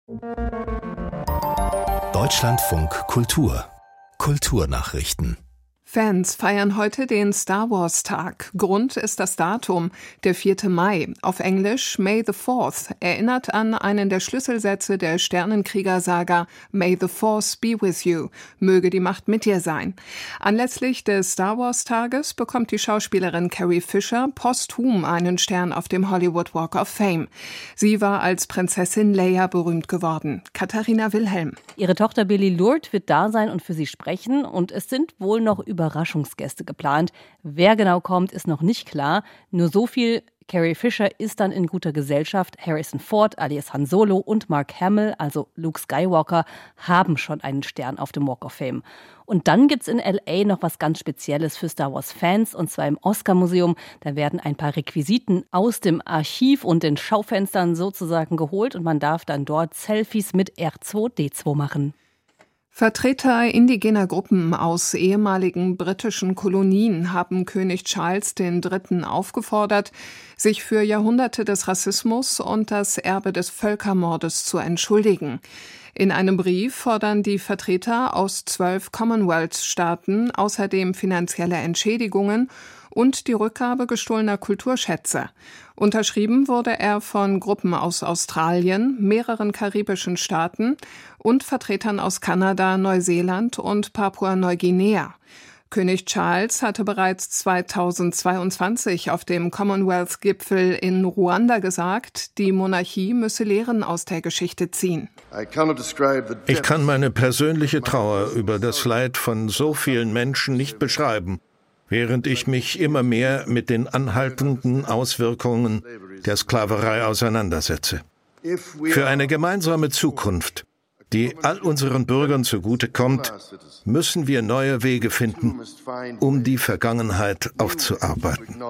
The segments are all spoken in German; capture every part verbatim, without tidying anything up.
Deutschlandfunk Kultur Kulturnachrichten. Fans feiern heute den Star-Wars-Tag. Grund ist das Datum, der vierte Mai. Auf Englisch May the fourth erinnert an einen der Schlüsselsätze der Sternenkrieger-Saga May the Force be with you. Möge die Macht mit dir sein. Anlässlich des Star-Wars-Tages bekommt die Schauspielerin Carrie Fisher posthum einen Stern auf dem Hollywood Walk of Fame. Sie war als Prinzessin Leia berühmt geworden. Katharina Wilhelm. Ihre Tochter Billie Lourd wird da sein und für sie sprechen. Und es sind wohl noch über Überraschungsgäste geplant. Wer genau kommt, ist noch nicht klar. Nur so viel: Carrie Fisher ist dann in guter Gesellschaft. Harrison Ford alias Han Solo und Mark Hamill, also Luke Skywalker, haben schon einen Stern auf dem Walk of Fame. Und dann gibt's in L A noch was ganz Spezielles für Star Wars-Fans, und zwar im Oscar-Museum. Da werden ein paar Requisiten aus dem Archiv und den Schaufenstern sozusagen geholt und man darf dann dort Selfies mit R zwei D zwei machen. Vertreter indigener Gruppen aus ehemaligen britischen Kolonien haben König Charles der Dritte aufgefordert, sich für Jahrhunderte des Rassismus und das Erbe des Völkermordes zu entschuldigen. In einem Brief fordern die Vertreter aus zwölf Commonwealth-Staaten außerdem finanzielle Entschädigungen und die Rückgabe gestohlener Kulturschätze. Unterschrieben wurde er von Gruppen aus Australien, mehreren karibischen Staaten und Vertretern aus Kanada, Neuseeland und Papua-Neuguinea. König Charles hatte bereits zweitausendzweiundzwanzig auf dem Commonwealth-Gipfel in Ruanda gesagt, die Monarchie müsse Lehren aus der Geschichte ziehen. Ich kann meine persönliche Trauer über das Leid von so vielen Menschen nicht beschreiben, während ich mich immer mehr mit den anhaltenden Auswirkungen der Sklaverei auseinandersetze. Für eine gemeinsame Zukunft, die all unseren Bürgern zugutekommt, müssen wir neue Wege finden, um die Vergangenheit aufzuarbeiten.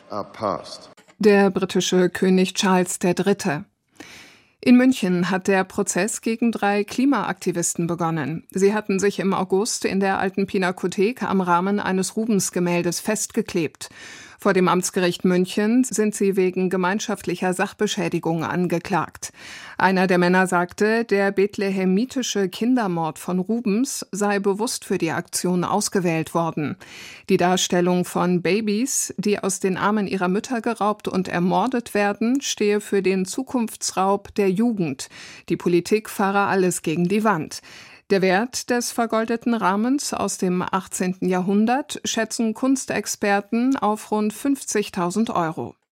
Der britische König Charles der Dritte. In München hat der Prozess gegen drei Klimaaktivisten begonnen. Sie hatten sich im August in der Alten Pinakothek am Rahmen eines Rubens-Gemäldes festgeklebt. Vor dem Amtsgericht München sind sie wegen gemeinschaftlicher Sachbeschädigung angeklagt. Einer der Männer sagte, der bethlehemitische Kindermord von Rubens sei bewusst für die Aktion ausgewählt worden. Die Darstellung von Babys, die aus den Armen ihrer Mütter geraubt und ermordet werden, stehe für den Zukunftsraub der Jugend. Die Politik fahre alles gegen die Wand. Der Wert des vergoldeten Rahmens aus dem achtzehnten Jahrhundert schätzen Kunstexperten auf rund fünfzigtausend Euro.